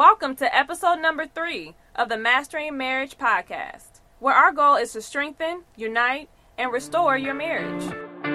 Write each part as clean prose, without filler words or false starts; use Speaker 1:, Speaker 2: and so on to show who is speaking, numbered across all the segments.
Speaker 1: Welcome to episode number 3 of the Mastering Marriage podcast, where our goal is to strengthen, unite, and restore your marriage.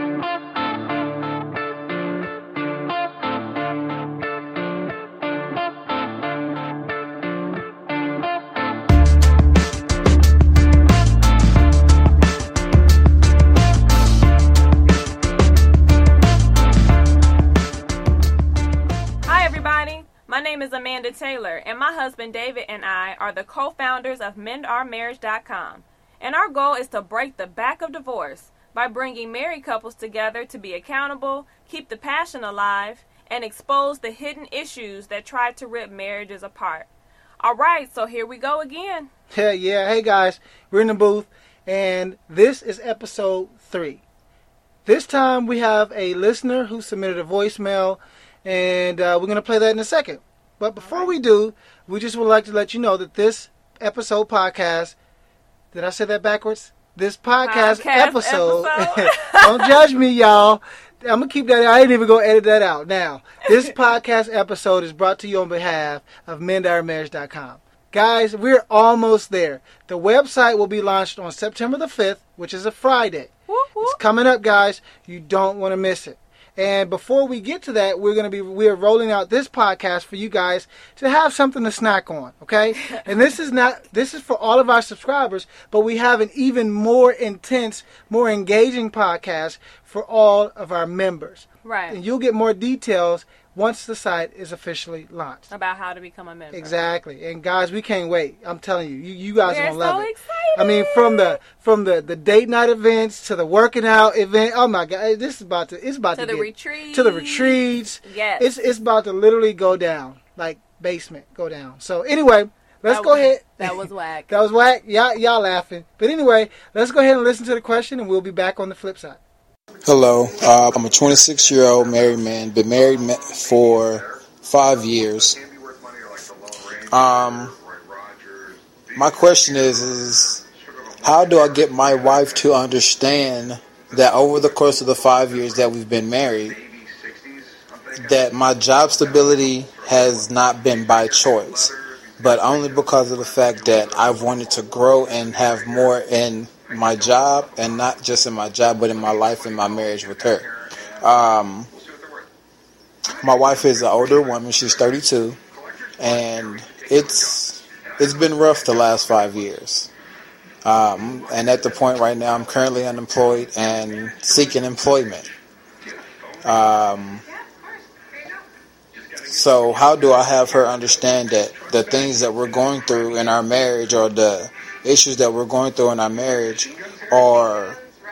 Speaker 1: My name is Amanda Taylor, and my husband David and I are the co-founders of MendOurMarriage.com. And our goal is to break the back of divorce by bringing married couples together to be accountable, keep the passion alive, and expose the hidden issues that try to rip marriages apart. All right, so here we go again.
Speaker 2: Yeah. Hey guys, we're in the booth, and this is episode 3. This time we have a listener who submitted a voicemail, and we're going to play that in a second. But before we do, we just would like to let you know that this episode podcast, did I say that backwards? This podcast episode. Don't judge me, y'all. I'm going to keep that. I ain't even going to edit that out. Now, this podcast episode is brought to you on behalf of MendOurMarriage.com. Guys, we're almost there. The website will be launched on September the 5th, which is a Friday. It's coming up, guys. You don't want to miss it. And before we get to that, we're rolling out this podcast for you guys to have something to snack on, okay? And this is for all of our subscribers, but we have an even more intense, more engaging podcast for all of our members.
Speaker 1: Right.
Speaker 2: And you'll get more details once the site is officially launched.
Speaker 1: About how to become a member.
Speaker 2: Exactly. And guys, we can't wait. I'm telling you, you guys are gonna love it.
Speaker 1: We're so excited.
Speaker 2: I mean, from the date night events to the working out event. Oh my God, this is about to the
Speaker 1: retreats.
Speaker 2: To the retreats.
Speaker 1: Yes.
Speaker 2: It's about to literally go down, like basement go down. So anyway, let's go ahead.
Speaker 1: That was whack.
Speaker 2: That was whack. Y'all laughing. But anyway, let's go ahead and listen to the question, and we'll be back on the flip side.
Speaker 3: Hello, I'm a 26-year-old married man. Been married for 5 years. My question is how do I get my wife to understand that over the course of the 5 years that we've been married, that my job stability has not been by choice, but only because of the fact that I've wanted to grow and have more in my job, and not just in my job, but in my life and my marriage with her. My wife is an older woman. She's 32, and it's been rough the last 5 years. And at the point right now, I'm currently unemployed and seeking employment. So how do I have her understand that the things that we're going through in our marriage, or the issues that we're going through in our marriage, are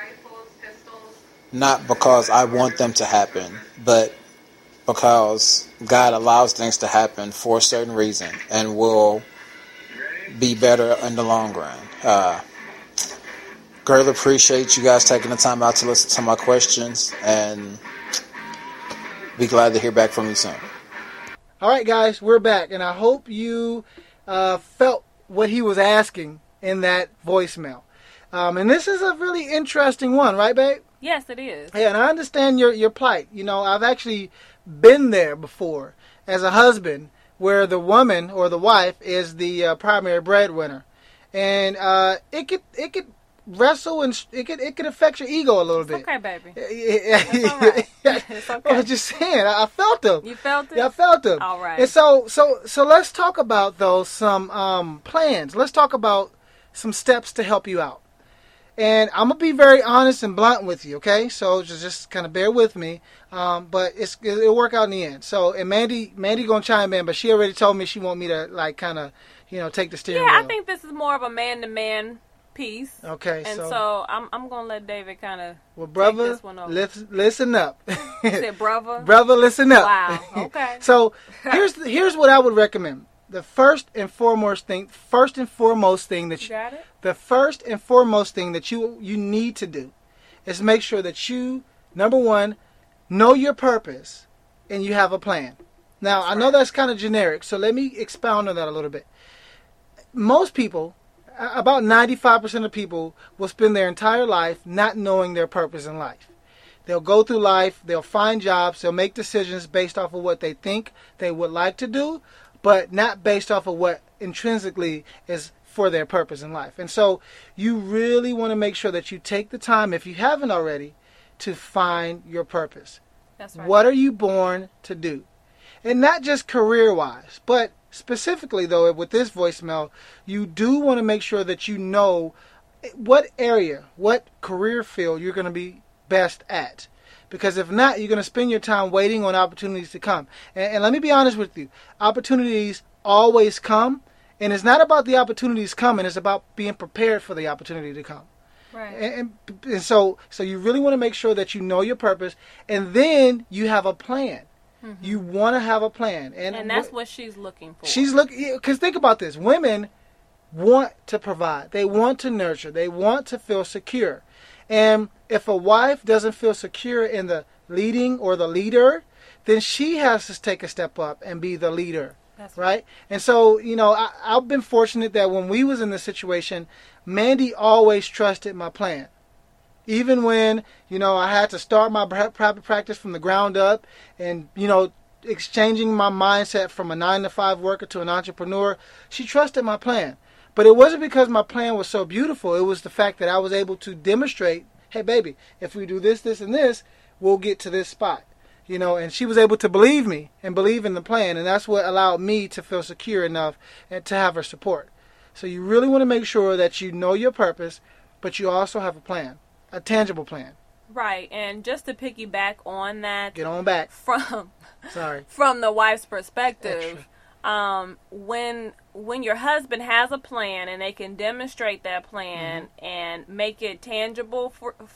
Speaker 3: not because I want them to happen, but because God allows things to happen for a certain reason and will be better in the long run. Greatly appreciate you guys taking the time out to listen to my questions, and be glad to hear back from you soon.
Speaker 2: All right, guys, we're back, and I hope you felt what he was asking in that voicemail. And this is a really interesting one, right, babe?
Speaker 1: Yes, it is.
Speaker 2: Yeah, and I understand your plight. You know, I've actually been there before as a husband, where the woman or the wife is the primary breadwinner, and it could wrestle, and it could affect your ego a little bit.
Speaker 1: Okay, baby. It's all right. It's okay.
Speaker 2: I was just saying, I felt them.
Speaker 1: You felt it?
Speaker 2: Yeah, I felt them.
Speaker 1: All right.
Speaker 2: And so let's talk about some plans. Let's talk about some steps to help you out. And I'm going to be very honest and blunt with you, okay? So just kind of bear with me. But it'll work out in the end. So, and Mandy going to chime in, but she already told me she want me to, like, kind of, take the steering wheel.
Speaker 1: Yeah, I think this is more of a man-to-man piece.
Speaker 2: Okay,
Speaker 1: and so I'm going to let David kind of
Speaker 2: brother,
Speaker 1: take this one over.
Speaker 2: Listen up.
Speaker 1: You said brother?
Speaker 2: Brother, listen up.
Speaker 1: Wow, okay.
Speaker 2: So, here's what I would recommend. The first and foremost thing that you
Speaker 1: got it?
Speaker 2: The first and foremost thing that you need to do is make sure that you, number one, know your purpose and you have a plan. Now, I know that's kind of generic, so let me expound on that a little bit. Most people, about 95% of people, will spend their entire life not knowing their purpose in life. They'll go through life, they'll find jobs, they'll make decisions based off of what they think they would like to do, but not based off of what intrinsically is for their purpose in life. And so you really want to make sure that you take the time, if you haven't already, to find your purpose.
Speaker 1: That's right.
Speaker 2: What are you born to do? And not just career-wise, but specifically, though, with this voicemail, you do want to make sure that you know what area, what career field you're going to be best at. Because if not, you're going to spend your time waiting on opportunities to come. And let me be honest with you. Opportunities always come. And it's not about the opportunities coming. It's about being prepared for the opportunity to come.
Speaker 1: Right.
Speaker 2: And so you really want to make sure that you know your purpose. And then you have a plan. Mm-hmm. You want to have a plan.
Speaker 1: And that's what she's looking for.
Speaker 2: She's looking, because think about this. Women want to provide. They want to nurture. They want to feel secure. And if a wife doesn't feel secure in the leading or the leader, then she has to take a step up and be the leader.
Speaker 1: That's
Speaker 2: right. And so, I've been fortunate that when we was in this situation, Mandy always trusted my plan. Even when, I had to start my private practice from the ground up and, exchanging my mindset from a 9-to-5 worker to an entrepreneur, she trusted my plan. But it wasn't because my plan was so beautiful. It was the fact that I was able to demonstrate, hey, baby, if we do this, this, and this, we'll get to this spot. And she was able to believe me and believe in the plan. And that's what allowed me to feel secure enough and to have her support. So you really want to make sure that you know your purpose, but you also have a plan, a tangible plan.
Speaker 1: Right. And just to piggyback on that.
Speaker 2: Get on back.
Speaker 1: From the wife's perspective.
Speaker 2: Extra.
Speaker 1: When your husband has a plan and they can demonstrate that plan and make it tangible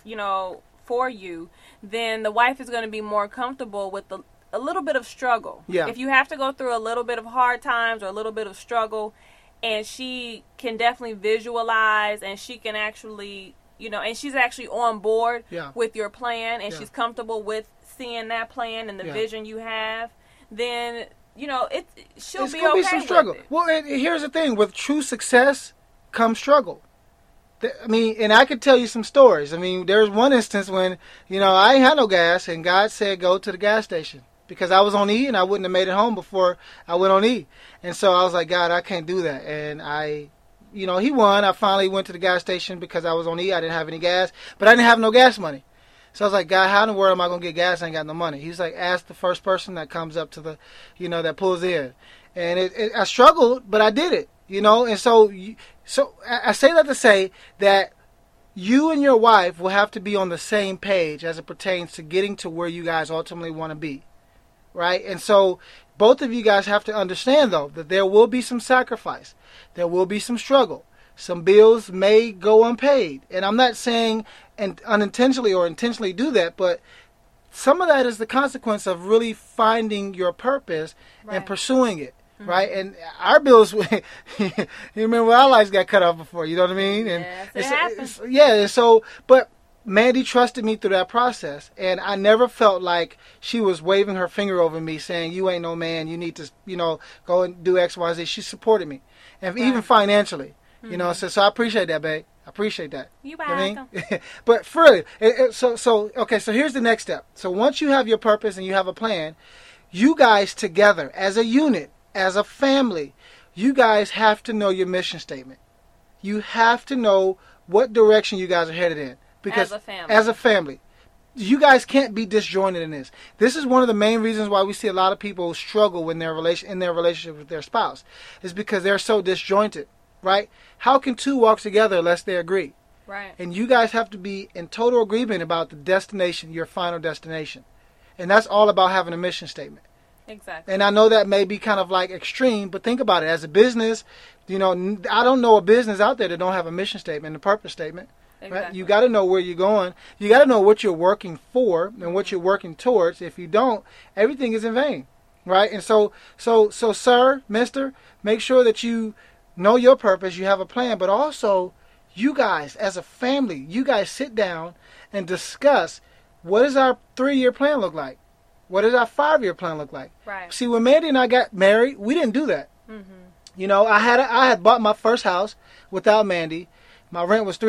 Speaker 1: for you, then the wife is going to be more comfortable with a little bit of struggle.
Speaker 2: Yeah.
Speaker 1: If you have to go through a little bit of hard times or a little bit of struggle, and she can definitely visualize, and she can actually, and she's actually on board with your plan, and she's comfortable with seeing that plan and the vision you have, then she'll be okay
Speaker 2: be some struggle.
Speaker 1: with it.
Speaker 2: Well, and here's the thing: with true success comes struggle. And I could tell you some stories. There's one instance when, I ain't had no gas, and God said go to the gas station because I was on E, and I wouldn't have made it home before I went on E. And so I was like, God, I can't do that. And He won. I finally went to the gas station because I was on E. I didn't have any gas, but I didn't have no gas money. So I was like, God, how in the world am I going to get gas? I ain't got no money. He's like, ask the first person that comes up to the, that pulls in. And I struggled, but I did it, And so I say that to say that you and your wife will have to be on the same page as it pertains to getting to where you guys ultimately want to be, right? And so both of you guys have to understand, though, that there will be some sacrifice. There will be some struggle. Some bills may go unpaid. And I'm not saying unintentionally or intentionally do that, but some of that is the consequence of really finding your purpose and pursuing it. Right, and our bills. You remember when our lights got cut off before? You know what I mean? And
Speaker 1: it happens.
Speaker 2: So, but Mandy trusted me through that process, and I never felt like she was waving her finger over me, saying, "You ain't no man. You need to, go and do X, Y, Z." She supported me, and even financially. So I appreciate that, babe. I appreciate that.
Speaker 1: You welcome.
Speaker 2: But for real, so here's the next step. So once you have your purpose and you have a plan, you guys together as a unit. As a family, you guys have to know your mission statement. You have to know what direction you guys are headed in. Because as a family, you guys can't be disjointed in this. This is one of the main reasons why we see a lot of people struggle in their relationship with their spouse. Is because they're so disjointed, right? How can two walk together unless they agree?
Speaker 1: Right.
Speaker 2: And you guys have to be in total agreement about the destination, your final destination. And that's all about having a mission statement.
Speaker 1: Exactly.
Speaker 2: And I know that may be kind of like extreme, but think about it. As a business, I don't know a business out there that don't have a mission statement and a purpose statement.
Speaker 1: Exactly.
Speaker 2: Right? You got to know where you're going. You got to know what you're working for and what you're working towards. If you don't, everything is in vain. Right? And so, sir, mister, make sure that you know your purpose, you have a plan, but also you guys as a family, you guys sit down and discuss what does our 3-year plan look like? What does our 5-year plan look like?
Speaker 1: Right.
Speaker 2: See, when Mandy and I got married, we didn't do that. Mm-hmm. I had bought my first house without Mandy. My rent was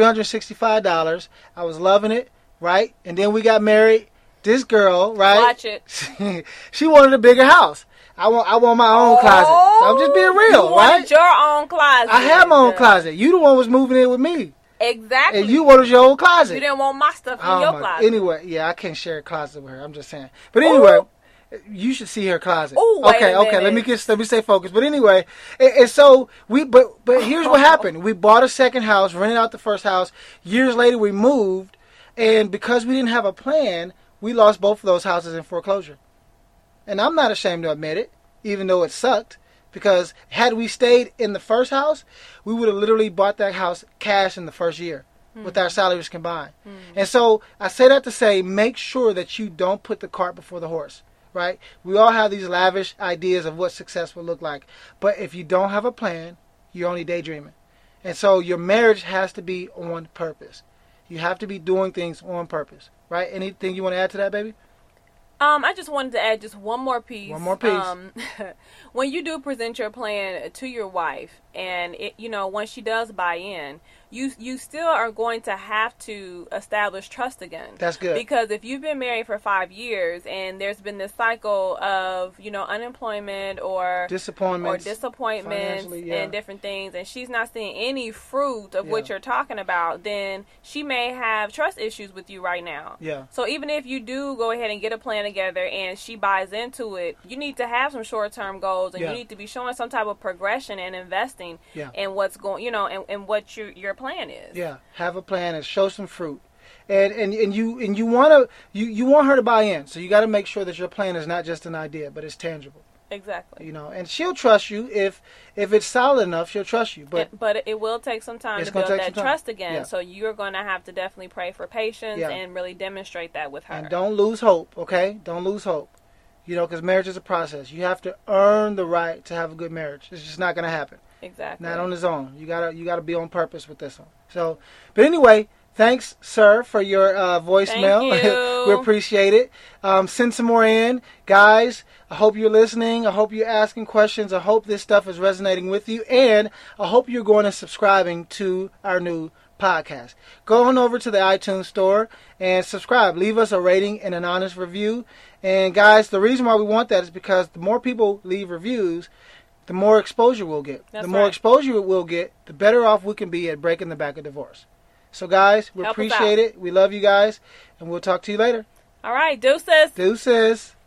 Speaker 2: $365. I was loving it, right? And then we got married. This girl, right?
Speaker 1: Watch it.
Speaker 2: She wanted a bigger house. I want my own closet. So I'm just being real,
Speaker 1: you
Speaker 2: right?
Speaker 1: wanted your own closet.
Speaker 2: I have my own closet. You the one was moving in with me.
Speaker 1: Exactly.
Speaker 2: And you wanted your own closet.
Speaker 1: You didn't want my stuff in your closet.
Speaker 2: Anyway, yeah, I can't share a closet with her. I'm just saying. But anyway, you should see her closet.
Speaker 1: Ooh, wait a minute.
Speaker 2: Let me stay focused. But anyway, and so but here's what happened. We bought a second house, rented out the first house. Years later, we moved, and because we didn't have a plan, we lost both of those houses in foreclosure. And I'm not ashamed to admit it, even though it sucked. Because had we stayed in the first house, we would have literally bought that house cash in the first year with our salaries combined. And so I say that to say, make sure that you don't put the cart before the horse, right? We all have these lavish ideas of what success will look like. But if you don't have a plan, you're only daydreaming. And so your marriage has to be on purpose. You have to be doing things on purpose, right? Anything you want to add to that, baby?
Speaker 1: I just wanted to add just one more piece.
Speaker 2: One more piece.
Speaker 1: When you do present your plan to your wife, and once she does buy in, you still are going to have to establish trust again.
Speaker 2: That's good.
Speaker 1: Because if you've been married for 5 years and there's been this cycle of unemployment or disappointments and different things, and she's not seeing any fruit of what you're talking about, then she may have trust issues with you right now.
Speaker 2: Yeah.
Speaker 1: So even if you do go ahead and get a plan together and she buys into it, you need to have some short-term goals, and you need to be showing some type of progression and investing in what's going, and what your plan is.
Speaker 2: Yeah, have a plan and show some fruit, and you want her to buy in. So you got to make sure that your plan is not just an idea, but it's tangible.
Speaker 1: Exactly.
Speaker 2: And she'll trust you if it's solid enough. She'll trust you, but
Speaker 1: it will take some time to build that trust again. Yeah. So you're going to have to definitely pray for patience and really demonstrate that with her.
Speaker 2: And don't lose hope. Okay, don't lose hope. Because marriage is a process. You have to earn the right to have a good marriage. It's just not going to happen.
Speaker 1: Exactly.
Speaker 2: Not on its own. You gotta be on purpose with this one. So, but anyway, thanks, sir, for your voicemail.
Speaker 1: Thank you.
Speaker 2: We appreciate it. Send some more in, guys. I hope you're listening. I hope you're asking questions. I hope this stuff is resonating with you, and I hope you're going and subscribing to our new podcast. Go on over to the iTunes store and subscribe. Leave us a rating and an honest review. And guys, the reason why we want that is because the more people leave reviews, the more exposure we'll get.
Speaker 1: That's
Speaker 2: the more exposure we'll get, the better off we can be at breaking the back of divorce. So guys, we appreciate it. We love you guys, and we'll talk to you later.
Speaker 1: All right, deuces.
Speaker 2: Deuces.